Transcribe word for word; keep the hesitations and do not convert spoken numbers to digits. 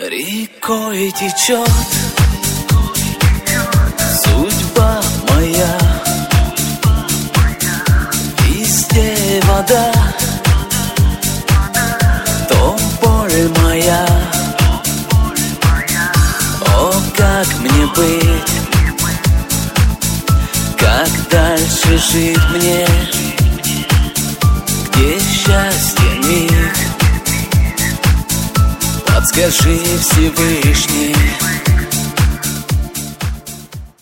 Рекой течет судьба моя, везде вода, то боль моя. О, как мне быть, как дальше жить мне, где счастье миг? Подскажи, Всевышний.